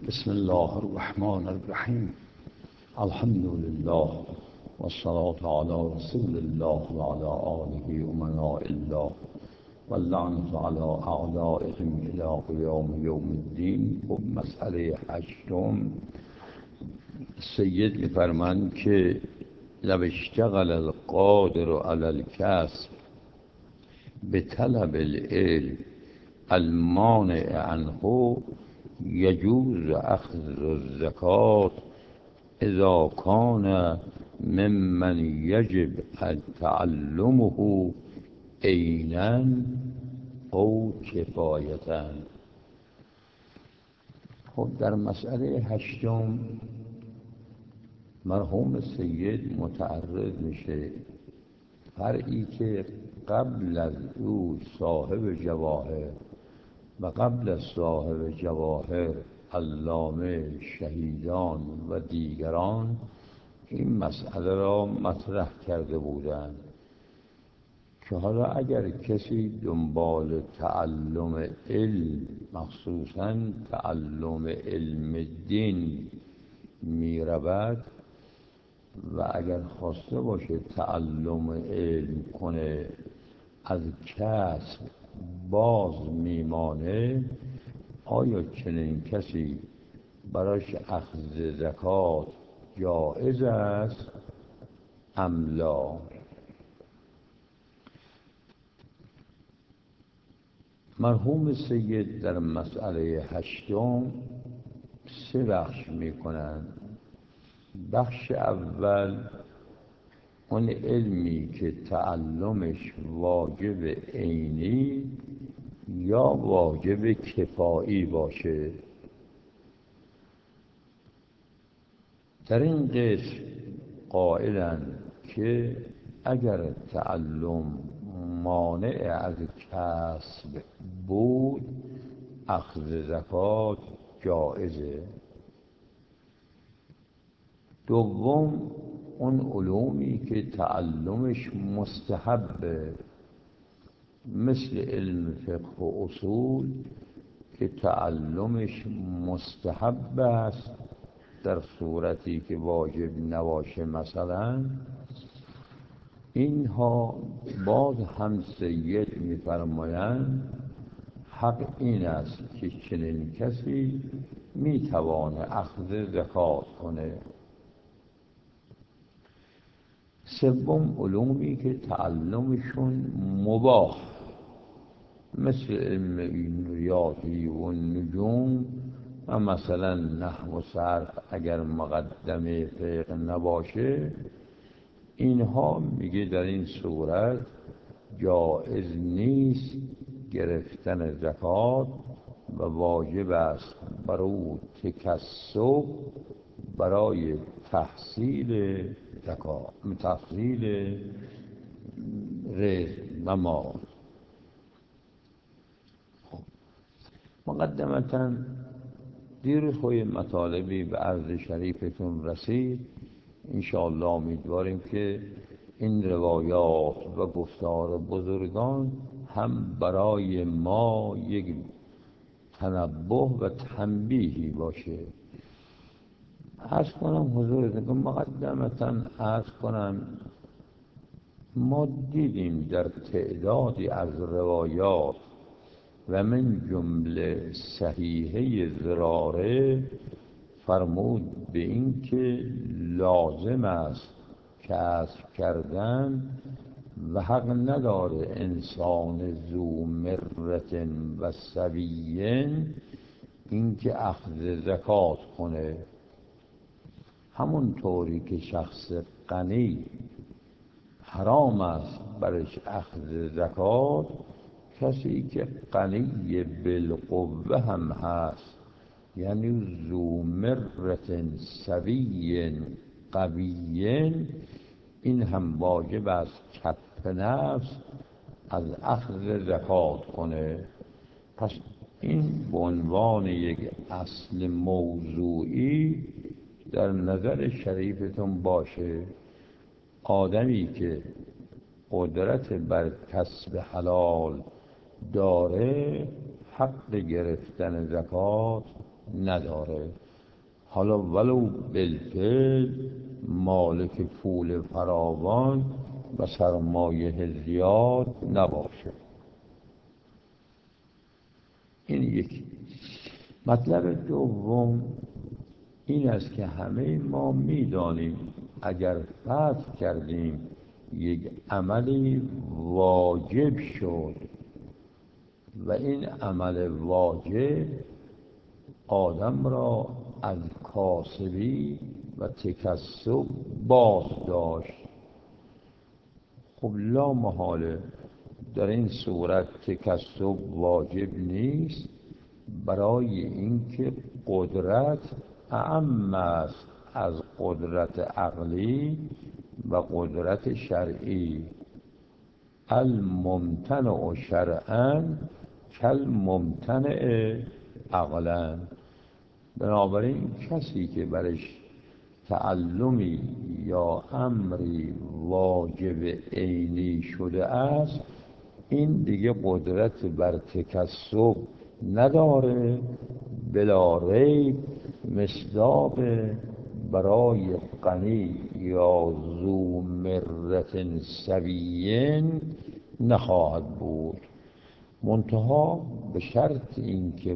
بسم الله الرحمن الرحیم. الحمد لله والصلاة على رسول الله وعلى آله أمناء الله واللعنة على أعدائهم إلى قیام یوم الدین. خب مسئله هشتم، سید میفرمند که لو اشتغل القادر علی الکسب بطلب العلم المانع عنه یجوز اخذ الزکات اذا کان ممن یجب تعلمه عینا او کفایتا. خب در مسئله هشتم مرحوم سید متعرض میشه فرعی که قبل از او صاحب جواهر و قبل از صاحب جواهر علامه، شهیدان و دیگران این مسئله را مطرح کرده بودند که حالا اگر کسی دنبال تعلم علم، مخصوصاً تعلم علم دین می رود و اگر خواسته باشه تعلم علم کنه از کسب باز میمانه، آیا چنین کسی براش اخذ زکات جایز است ام لا؟ مرحوم سید در مسئله هشتم سه بخش میکنند. بخش اول اون علمی که تعلمش واجب عینی یا واجب کفایی باشه. در این قسم قائلند که اگر تعلم مانع از کسب بود اخذ زکات جایزه. دوم اون علومی که تعلمش مستحبه، مثل علم فقه و اصول که تعلمش مستحب است در صورتی که واجب نباشه. مثلا اینها باز هم سید می‌فرمایند حق این است که چنین کسی میتوانه اخذ زکات کنه. سوم علومی که تعلمشون مباح، مثل علم ریاضی و نجوم و مثلا نحو و صرف اگر مقدمه فقه نباشه، اینها میگه در این صورت جایز نیست گرفتن زکات و واجب است برای تکسب برای تحصیل زکات، تحصیل رزق و مال. مقدمتا دیروز خوی مطالبی به عرض شریفتون رسید. انشاءالله امیدواریم که این روایات و گفتار بزرگان هم برای ما یک تنبه و تنبیهی باشه. عرض کنم حضورتون، مقدمتا عرض کنم ما دیدیم در تعدادی از روایات و من جمله صحیحه زراره فرمود به این که لازم است کسب کردن و حق نداره انسان ذو مرت و سویین این که اخذ زکات کنه. همون طوری که شخص غنی حرام است برش اخذ زکات، کسی که غنی بالقوه هم هست، یعنی ذو مرت سوی قوی، این هم واجب است کف نفس از اخذ زکات کنه. پس این به عنوان یک اصل موضوعی در نظر شریفتون باشه. آدمی که قدرت بر کسب حلال داره حق گرفتن زکات نداره. حالا ولو بالفعل مالک پول فراوان و سرمایه زیاد نباشه. این یکی. مطلب دوم این است که همه ما می‌دانیم اگر فتح کردیم یک عملی واجب شد و این عمل واجب آدم را از کاسبی و تکسب باز داشت. خب لا محاله در این صورت تکسب واجب نیست، برای اینکه قدرت اعم است از قدرت عقلی و قدرت شرعی. الممتنع شرعا کالممتنع عقلا. بنابراین کسی که برش تعلمی یا امری واجب عینی شده است، این دیگه قدرت بر تکسب نداره، بلا ریب مصداق برای غنی یا ذو مرة سوی نخواهد بود، منتها به شرط اینکه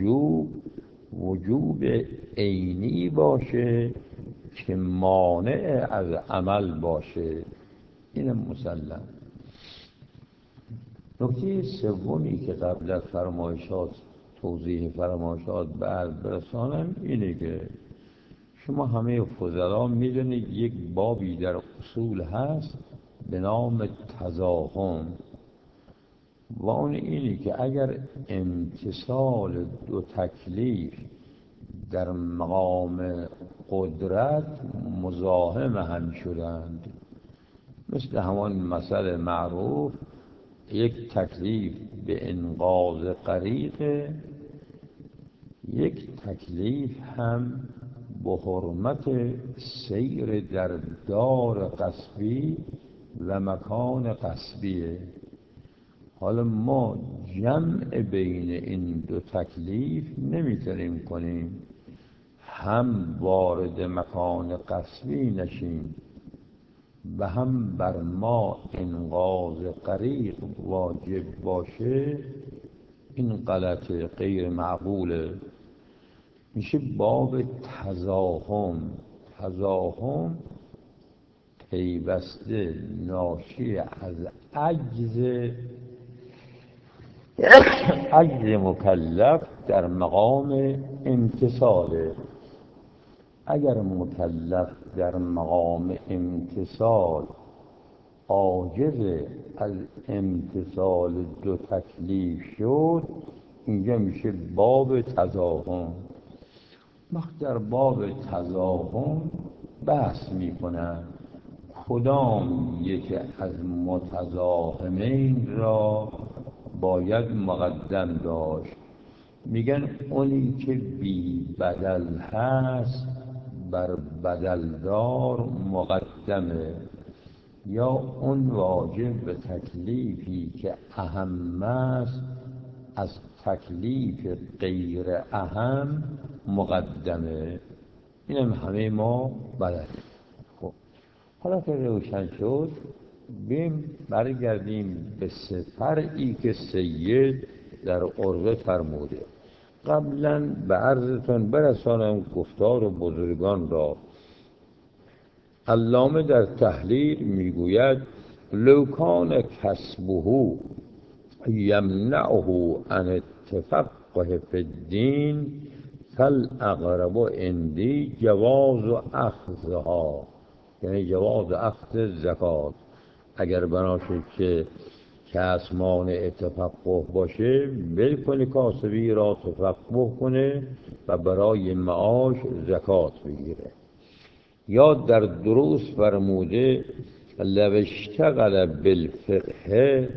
وجوب عینی باشه که مانع از عمل باشه. این مسلم. نکته سومی که قبل از توضیح فرمایشات بعد برسانم اینه که شما همه فضلا میدونید یک بابی در اصول هست به نام تضاهم و اون اینه که اگر امتثال دو تکلیف در مقام قدرت مزاحم هم شدند، مثل همان مثل معروف یک تکلیف به انقاذ غریق، یک تکلیف هم به حرمت سیر در دار غصبی و مکان غصبیه. حالا ما جمع بین این دو تکلیف نمیتونیم کنیم، هم وارد مکان غصبی نشیم و هم بر ما انقاذ غریق واجب باشه. این غلطه، غیر معقوله. میشه باب تضاهم. تضاهم پیوسته ناشی از عجز مکلف در مقام امتثاله. اگر مکلف در مقام امتثال عاجز از امتثال دو تکلیف شد، اینجا میشه باب تضاهم. وقت در باب تضاهم بحث میکنن کدام یک از متضاهمین را باید مقدم داشت. میگن اونی که بی بدل هست بر بدلدار مقدمه، یا اون واجب به تکلیفی که اهم است از تکلیف غیر اهم مقدمه. اینم همه ما بلد. خب حالا که روشن شد، برگردیم به سه فرعی که سید در عرضه فرموده. قبلا به عرضتان برسانم گفتار بزرگان را. علامه در تحلیل میگوید لو کان کسبه یمنعه عن التفقه فی الدین فالاقرب عندی جواز اخذها، یعنی جواز اخذ زکات. اگر بناشد که کس مانع تفقه باشه، ول کنه کاسبی را تفقه کنه و برای معاش زکات بگیره. یا در دروس فرموده لو اشتغل بالفقه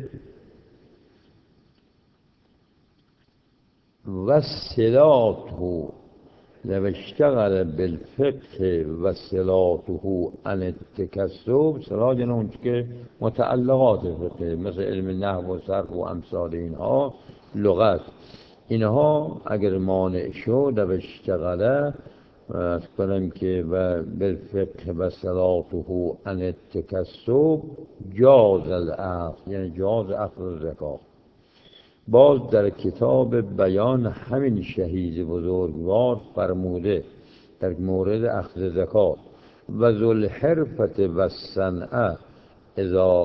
و صلاته لو اشتغل بالفقه و صلاته عن التکسب. صلاح یعنی اون که متعلقات فقه مثل علم نحو و صرف و امثال اینها، لغت. اینها اگر مانع شد و اشتغله از کنم که و بالفقه و صلاته عن التکسب جاز الاخذ، یعنی جاز اخذ زکات. باز در کتاب بیان همین شهید بزرگوار فرموده در مورد اخذ زکات: و ذوالحرفة و الصنعة اذا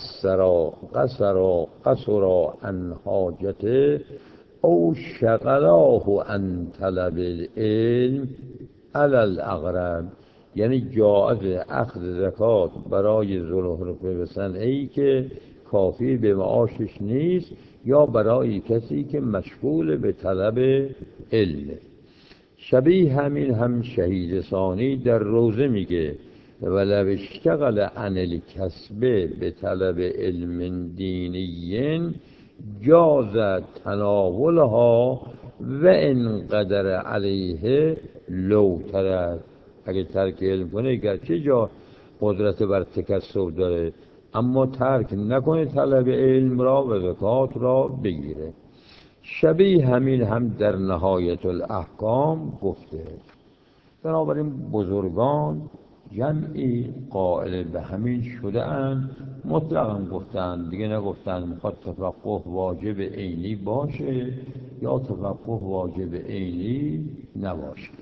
قصر عن حاجته او شغلاه عن طلب العلم علی الاغرب، یعنی جایز اخذ زکات برای ذوالحرفه و صنعه‌ای که کافی به معاشش نیست یا برای کسی که مشغول به طلب علم. شبیه همین هم شهید ثانی در روزه میگه: ولو اشتغل عن الکسب به طلب علم دینی جاز تناولها و ان قدر علیه لو ترک. اگه ترک علم کنه، گرچه جا قدرت بر تکسب داره، اما ترک نکنه طلب علم را و زکات را بگیره. شبیه همین هم در نهایت الاحکام گفته. بنابراین بزرگان جمعی قائل به همین شده اند، مطلقا گفتند، دیگه نگفتند میخواد تفقه واجب عینی باشه یا تفقه واجب عینی نباشه.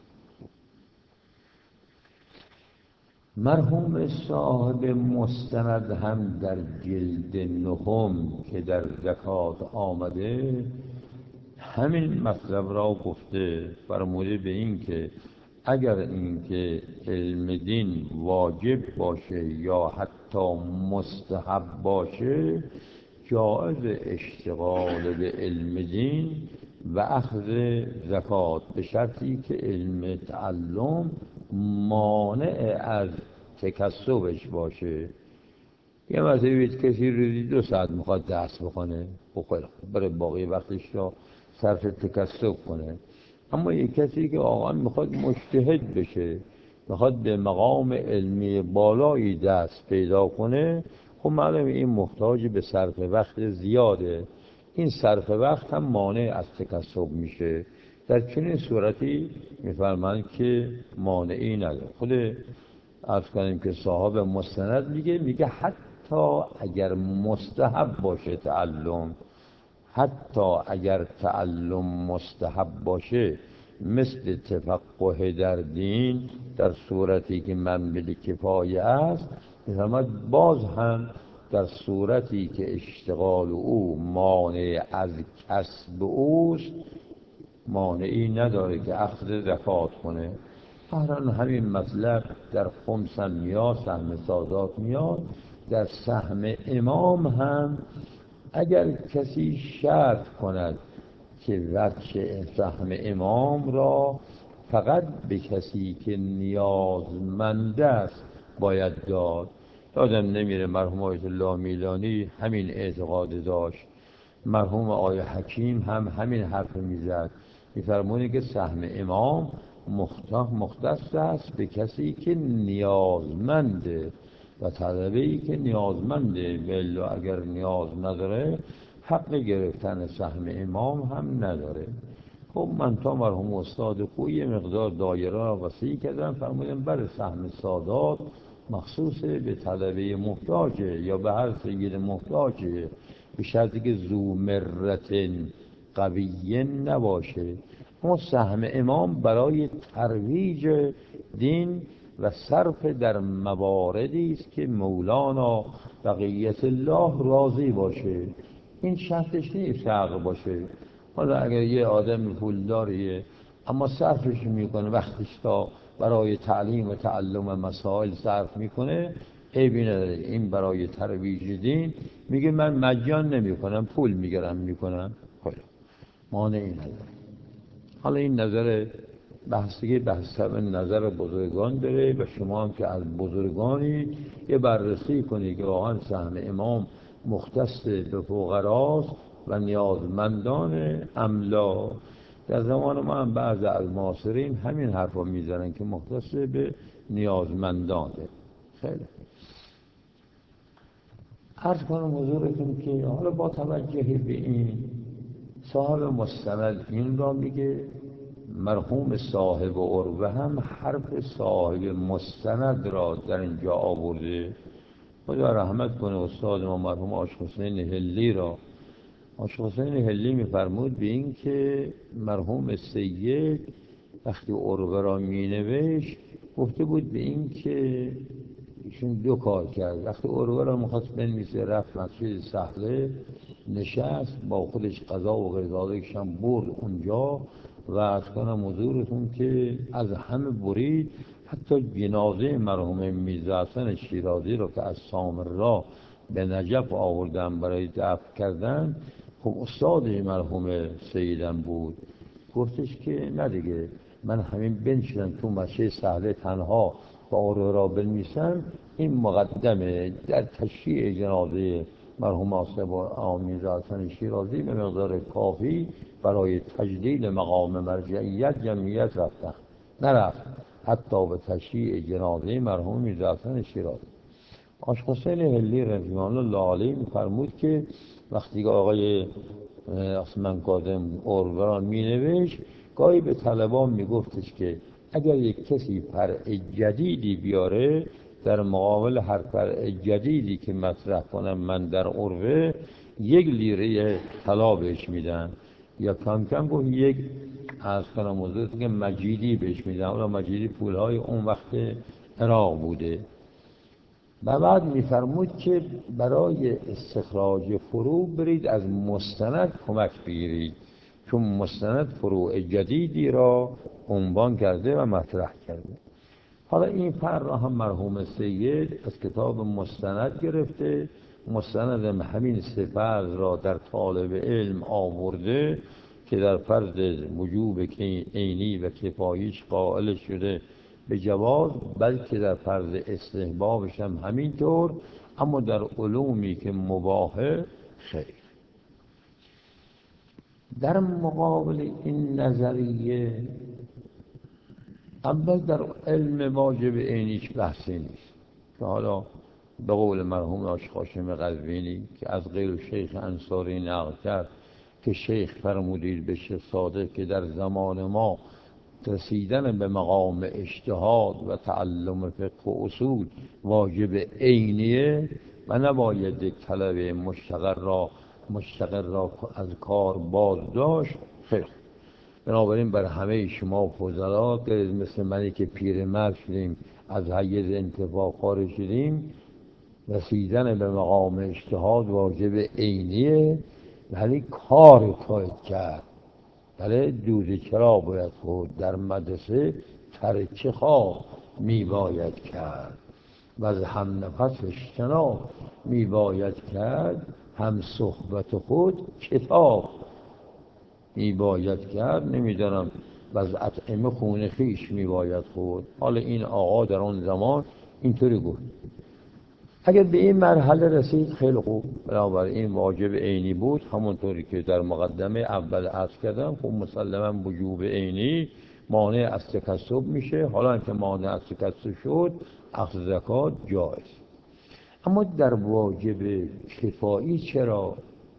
مرحوم صاحب مستند هم در جلد نهم که در زکات آمده همین مطلب را گفته، فرموده به این که اگر اینکه علم دین واجب باشه یا حتی مستحب باشه، جایز اشتغال به علم دین و اخذ زکات به شرطی که علم تعلم مانع از تکسبش باشه. یه مثلا بید کسی روزی 2 ساعت میخواد درس بخونه، بخوره بره باقی وقتش را صرف تکسب کنه. اما یک کسی که واقعا میخواد مجتهد بشه، میخواد به مقام علمی بالایی دست پیدا کنه، خب معلومه این محتاج به صرف وقت زیاده. این صرف وقت هم مانع از تکسب میشه. در چنین صورتی میفرمایند که مانعی نداره. خود عرض کنیم که صاحب مستند میگه حتی اگر مستحب باشه تعلم، حتی اگر تعلم مستحب باشه، مثل تفقه در دین در صورتی که منبع کفایه است، می‌فرماید باز هم در صورتی که اشتغال او مانع از کسب اوست، مانعی نداره که اخذ زکات کنه. هران همین مطلب در خمس هم میاد، سهم سادات میاد. در سهم امام هم اگر کسی شرط کند که وجه سهم امام را فقط به کسی که نیازمند است باید داد. یادم نمیره مرحوم آیت الله میلانی همین اعتقاد داشت، مرحوم آقای حکیم هم همین حرف میزد، میفرمونه که سهم امام مختص است به کسی که نیازمنده و طلبه‌ای که نیازمنده، بلا اگر نیاز نداره حق گرفتن سهم امام هم نداره. خب من تا مرحوم استاد خوی یه مقدار دایره را وسیع کردم، فرمودم بر سهم سادات مخصوص به طلبه محتاجه یا به هر سید محتاجه، به شرطی که ذو مرت قویه نباشه. اما سهم امام برای ترویج دین و صرف در مواردی است که مولانا بقیت الله راضی باشه. این شرطش نیست فقر باشه. حالا اگر یه آدم پولداریه اما صرفش میکنه، وقتش تا برای تعلیم و تعلم مسائل صرف میکنه، عیبی نداره. این برای ترویج دین میگه من مجان نمیکنم، پول میگیرم میکنم، خیلی مانعی نداره. حالا این نظر بحث نظر بزرگان داره و شما هم که از بزرگانی یه بررسی کنید که واقعا سهم امام مختص به فقراست و نیازمندان املا. در زمان ما هم بعض از معاصرین همین حرف رو میزنن که مختص به نیازمندانه. خیلی عرض کنم حضورتون که حالا با توجه به این صاحب مستند این را میگه، مرحوم صاحب عروه هم حرف صاحب مستند را در اینجا آورده. خدا رحمت کنه استاد ما مرحوم آش حسین هلی را. آش حسین هلی میفرمود به این که مرحوم سید وقتی عروه را مینوشت گفته بود به این که ایشون دو کار کرد. وقتی عروه را میخواست بنویسه رفت مسجد سهله نشست، با خودش غذا و غذایش هم برد اونجا و از کنم حضورتون که از همه برید، حتی جنازه مرحوم میرزا حسن شیرازی رو که از سامرا به نجف آوردن برای دفن کردن، خب استاد مرحوم سیدم بود، گفتش که نه دیگه من همین بنشینم تو مسجد سهله تنها و عروه را بنویسم، این مقدمه در تشییع جنازه مرحوم آصف میرزا حسن شیرازی به مقدار کافی برای تجلیل مقام مرجعیت جمعیت رفتن، نرفت حتی به تشییع جنازه مرحوم میرزا حسن شیرازی. آش حسین هلی رضوان الله علیه می‌فرمود که وقتی آقای اسمن کاظم عروه را می‌نوشت، گاهی به طلبان میگفتش که اگر یک کسی فرع جدیدی بیاره در مقابل هر فرع جدیدی که مطرح کنم من در عروه 1 لیره طلا بهش میدن، یا کم کم گفت یک از کنم حضورت که مجیدی بهش میدن. اولا مجیدی پولهای اون وقت عراق بوده. و بعد میفرمود که برای استخراج فروع برید از مستند کمک بگیرید، چون مستند فروع جدیدی را عنوان کرده و مطرح کرده. حالا این فرق را هم مرحوم سید از کتاب مستند گرفته، مستند همین صفت را در طالب علم آورده که در فرض وجوب عینی و کفاییش قائل شده به جواز، بلکه در فرض استحبابش هم همینطور، اما در علومی که مباحه خیر. در مقابل این نظریه اول در علم واجب عینیش بحثی نیست که حالا به قول مرحوم آش هاشم قزوینی که از غیر شیخ انصاری نقل کرد که شیخ فرمودید به شیخ صادق که در زمان ما رسیدن به مقام اجتهاد و تعلم فقه و اصول واجب عینیه و نباید یک طلب مشتغل را از کار باز داشت. خیر، بنابراین بر همه شما فضلا غیر مثل منی که پیرمرد شدیم از حیز انتفاع خارج شدیم، رسیدن به مقام اجتهاد واجب عینیه، ولی کار باید کرد. بله، دوزی چرا باید خود در مدرسه ترکه خواه می باید کرد و از هم نفس اجتناب می باید کرد، هم صحبت خود کتاب می باید کرد، نمیدانم و از اطعمه خون خیش می باید خود. حالا این آقا در اون زمان اینطوری گفت. اگر به این مرحله رسید خیلی خوب، بنابراین واجب عینی بود، همونطوری که در مقدمه اول عرض کردم. خب مسلما وجوب عینی مانع از تکسب میشه، حالا که مانع از تکسب شد اخذ زکات جایز. اما در واجب کفایی چرا؟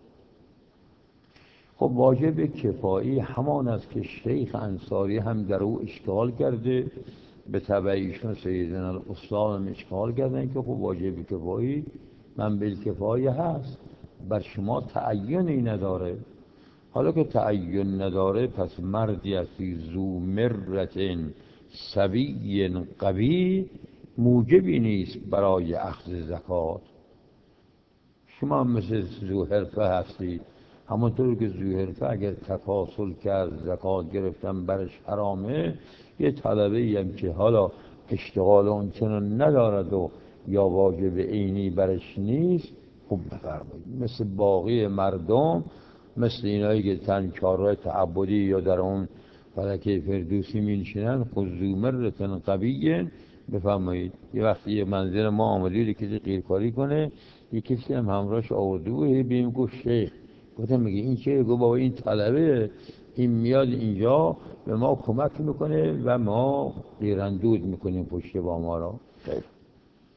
خب واجب کفایی همان است که شیخ انصاری هم در او اشتغال کرده، به تبع ایشون سیدنا الاستاد هم اشتغال کردن که خب واجب کفایی من بالکفایه هست، بر شما تعینی نداره. حالا که تعین نداره پس مردی هستی ذو مرة سوی قوی موجبی نیست برای اخذ زکات. شما هم مثل ذو حرفه هستید، همونطور که ذو حرفه اگر تکاسل کرد زکات گرفتن برش حرامه، یه طلبه هم که حالا اشتغال اون چنان ندارد و یا واجب عینی برش نیست، خب بفرمایید مثل باقی مردم، مثل اینایی که تنکارهای تعبدی یا در اون فلکه فردوسی مینشینن، خود ذو مرة قوی بفرمایید. یه وقتی یه منزل ما آمدید کسی قیرکاری کنه، یه کسی هم همراهش آورده بود، بیم گفت شیخ، گفتم میگه این چه؟ گفت بابا این طلبه، این میاد اینجا به ما کمک میکنه و ما قیراندود میکنیم پشت با ما را.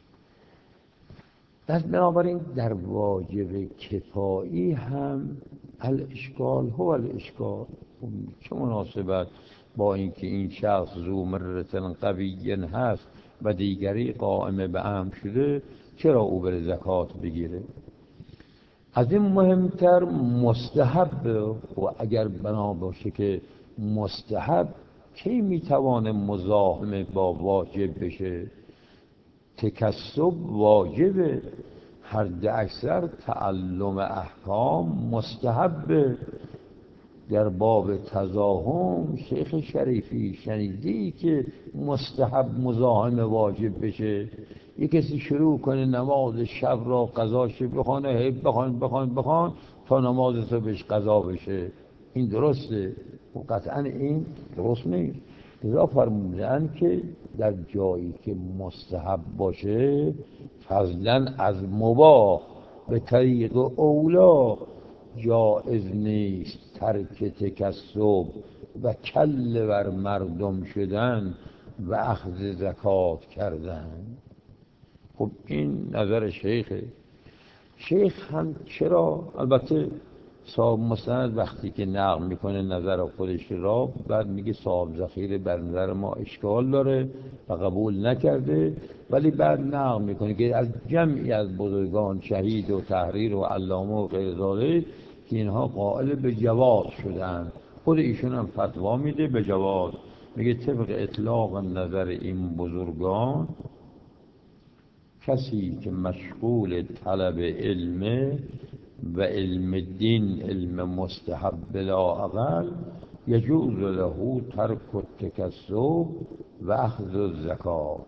پس بنابراین در واجب کفایی هم الاشکال هو الاشکال. چه مناسبت با اینکه این شخص ذو مرة قوی هست و دیگری قائم به امر شده، چرا او بره زکات بگیره؟ از این مهمتر مستحب. و اگر بنا باشه که مستحب، کی میتوانه مزاحم با واجب بشه؟ تکسب واجبه، حد اکثر تعلم احکام مستحبه. در باب تزاحم شیخ شریفی شنیدی که مستحب مزاحم واجب بشه؟ یک کسی شروع کنه نماز شب را قضاش بخوانه، بخوان تا نماز صبحش قضا بشه، این درسته؟ و قطعا این درست نیست. لذا فرمودن که در جایی که مستحب باشه، فضلا از مباح به طریق اولا جائز نیست ترک تکسب و کله بر مردم شدن و اخذ زکات کردن. خب این نظر شیخه. شیخ هم چرا؟ البته صاحب مستند وقتی که نقل میکنه نظر خودش را، بعد میگه صاحب ذخیره بر نظر ما اشکال داره و قبول نکرده، ولی بعد نقل میکنه که از جمعی از بزرگان شهید و تحریر و علامه و غیر ذالک که اینها قائل به جواز شدن. خود ایشون هم فتوا میده به جواز، میگه طبق اطلاق نظر این بزرگان کسی که مشغول طلب علم و علم دین، علم مستحب بلا اقل، یجوز له ترک التکسب و اخذ الزکات.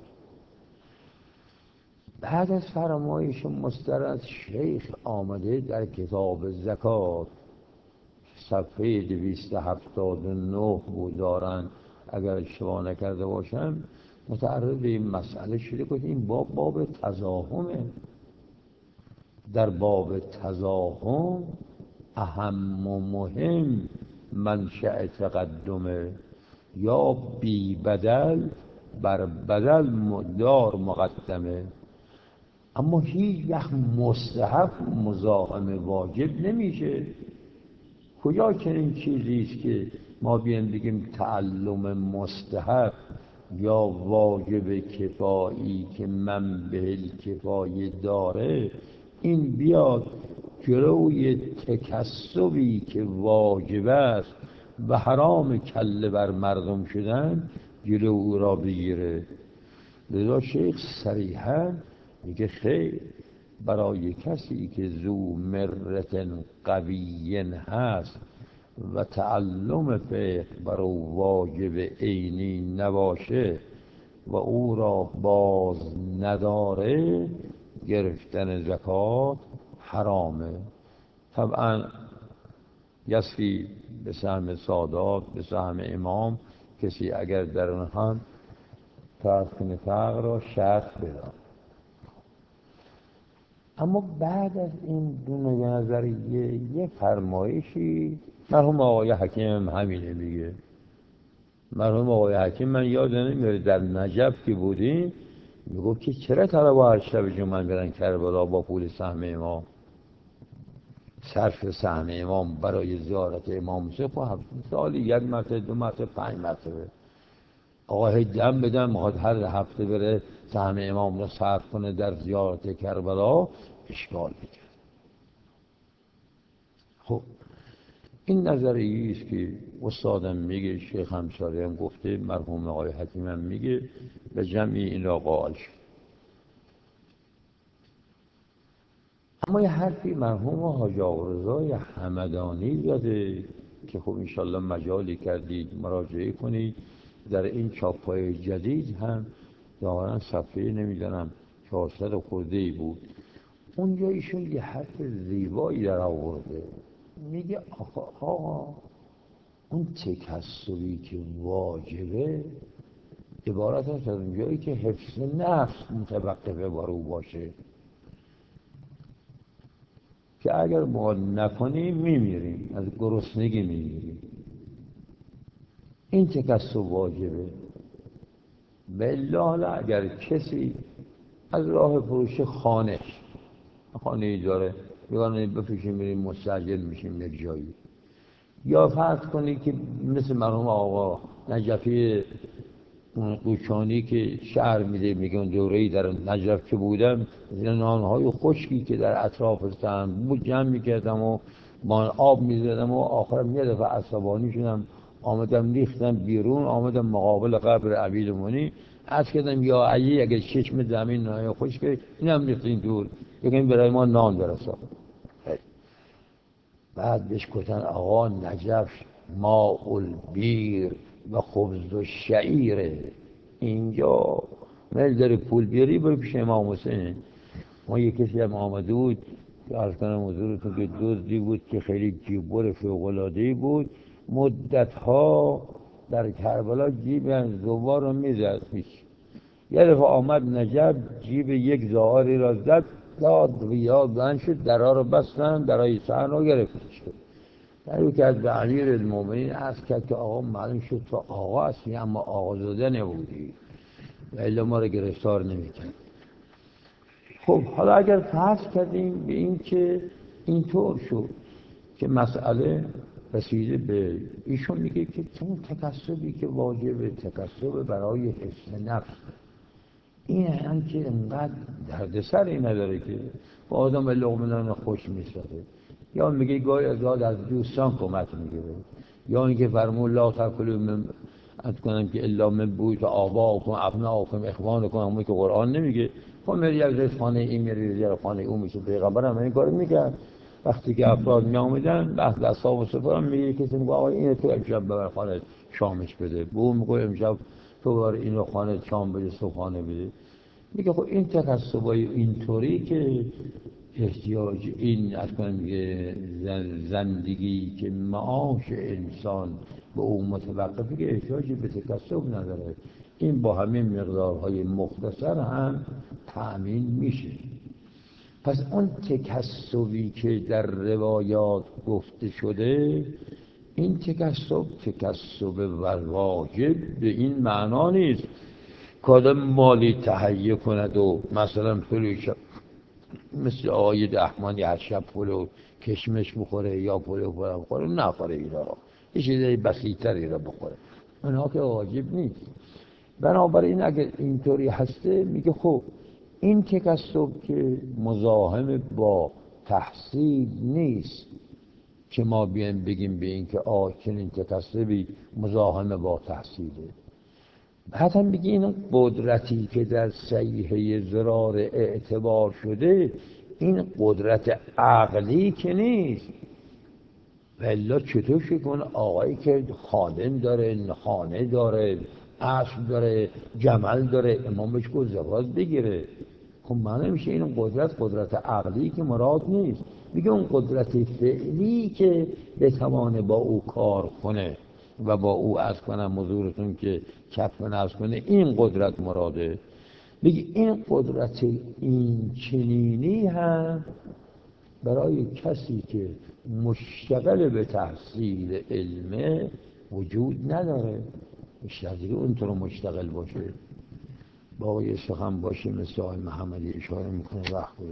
بعد از فرمایش مسترد شیخ آمده در کتاب زکات صفحه 279 بود دارن، اگر اشتباه نکرده باشم، متعرض این مسئله شده که این باب تزاحمه. در باب تزاحم اهم و مهم منشأ تقدمه، یا بی بدل بر بدل دار مقدمه. اما هیچ وقت مستحب مزاحم واجب نمیشه. کجا چنین چیزی است که ما بیان بگیم تعلم مستحب یا واجب کفایی که من به کفایه داره، این بیاد جلوی تکسبی که واجب است و حرام کله بر مردم شدن جلو او را بگیره. لذا شیخ صریحا میگه خیر، برای کسی که ذو مرة قوی هست و تعلم فقه بر او واجب عینی نباشه و او را باز نداره، گرفتن زکات حرامه. طبعا یسفی به سهم سادات، به سهم امام، کسی اگر در آنها تحسین فقر را شرط بدن. اما بعد از این دو نظریه یه فرمایشی مرحوم آقای حکیم همینه میگه. مرحوم آقای حکیم من یادم نمیاد در نجف که بودیم میگفت که چرا طلبه هر شب جمعه برن کربلا با پول سهم امام، صرف سهم امام برای زیارت امام حسین خب سالی یک مرتبه، دو مرتبه، 5 مرتبه. آقا هی دم بدن میخواد هر هفته بره سهم امام رو صرف کنه در زیارت کربلا، اشکال میکرد. خب این نظریه است که استادم میگه، شیخ همساری هم گفته، مرحوم آقای حکیم هم میگه، به جمعی این را قائل شد. اما یه حرفی مرحوم حاج آقارضای همدانی زده که خب انشالله مجالی کردید مراجعه کنید. در این چاپ‌های جدید هم دارن صفحه نمیدونم 400 خرده‌ای بود، اونجا ایشون یه حرف زیبایی در آورده. میگه آقا اون تکسبی که واجبه عبارت است از اونجایی که حفظ نفس متوقفه بر او باشه، که اگر ما نکنیم میمیریم، از گرسنگی میمیریم. این تکسب واجبه. بالله اگر کسی از راه فروش خانه ای داره، یعنی بپیشیم بریم مستعجل میشیم یک جایی. یا فرض کنید که مثل مرحوم آقا نجفی قوچانی که شعر میده، میگه اون دوره‌ای در نجف که بودم نانهای خشکی که در اطراف سن بود جمع میکردم و با آب میزدم و آخرم یه دفعه عصبانی شدم آمدم ریختم بیرون، آمدم مقابل قبر عبیدمونی عرض کردم یا علی اگه چشم زمین نانهای خشک اینم ریختین دور، بگیم برای ما نان برسان. بعد بهش گفتن آقا نجف ماء البیر و خبز و شعیره، اینجا میل داری پول بیاری برو پیش امام حسین. ما یک کسی هم آمده بود که عرض کنم حضورتون که دزدی بود که خیلی جیبور فوق‌العاده‌ای بود، مدتها در کربلا جیب زوار رو میزد هیچ. یه دفعه آمد نجف جیب یک زواری را زد، داد ریال بلند شد، درها رو بستن، درهای صحن رو گرفت شد. در که از به امیر المومنین عرض کرد که آقا معلوم شد تو آقا هستی اما آقا زاده نبودی و الا ما رو گرفتار نمی‌کرد. خب حالا اگر فرض کردیم به این که اینطور شد که مسئله رسیده به ایشون میگه که اون تکسبی که واجب تکسب برای حفظ نفس این هم که انقدر دردسری نداره که با آدم لقمه خوش میسازه، یا میگه گاهی از گاه از دوستان کمک میگیره، یا اینکه فرمون لا تاکلوا من کنم که الا من بیوت آبائکم ابنائکم اخوانکم، همون که قرآن نمیگه. خب میری یک خانه این میری یک خانه اون میشه. پیغمبر هم این کارو میکرد. وقتی که افراد میآمدن بحث اصحاب و سفران میگه کسی میگه آقا اینو تو امشب ببر خانه شامش بده، به اون میگه امشب تو ببر اینو خانه شام بده صبحانه بده. میگه خب این تکسبای اینطوری که احتیاج این از زندگی که معاش انسان به اون متوقفه که احتیاجی به تکسب نداره، این با همین مقدارهای مختصر هم تأمین میشه. پس اون تکسبی که در روایات گفته شده، این تکسب واجب به این معنا نیست که آدم مالی تهیه کند و مثلا فلوش مثل آقای دهمانی هر شب پول و کشمش بخوره یا پول و پول بخوره، نخوره اینا، یه چیزای بسیط‌تری را بخوره، اونها که واجب نیست. بنابراین اگر اینطوری هسته میگه خب این تکسب که مزاحم با تحصیل نیست که ما بیایم بگیم به این که چنین تکسبی مزاحم با تحصیله. بعد هم میگه این قدرتی که در صحیحه زرار اعتبار شده این قدرت عقلی که نیست، ولی چطور شکن آقایی که خادم داره، خانه داره، اسب داره، جمل داره، امام بهش گفت زکات بگیره. خب معنی میشه این قدرت عقلی که مراد نیست. میگه اون قدرت فعلی که بتوانه با او کار کنه و با او از کنم حضورتون که کف نفس کنه، این قدرت مراده. میگه این قدرت این چنینی هم برای کسی که مشتغل به تحصیل علمه وجود نداره. مشتغلی اونطور مشتغل باشه با یه سخن باشه مثل آقای محمدی اشاره میکنه وقت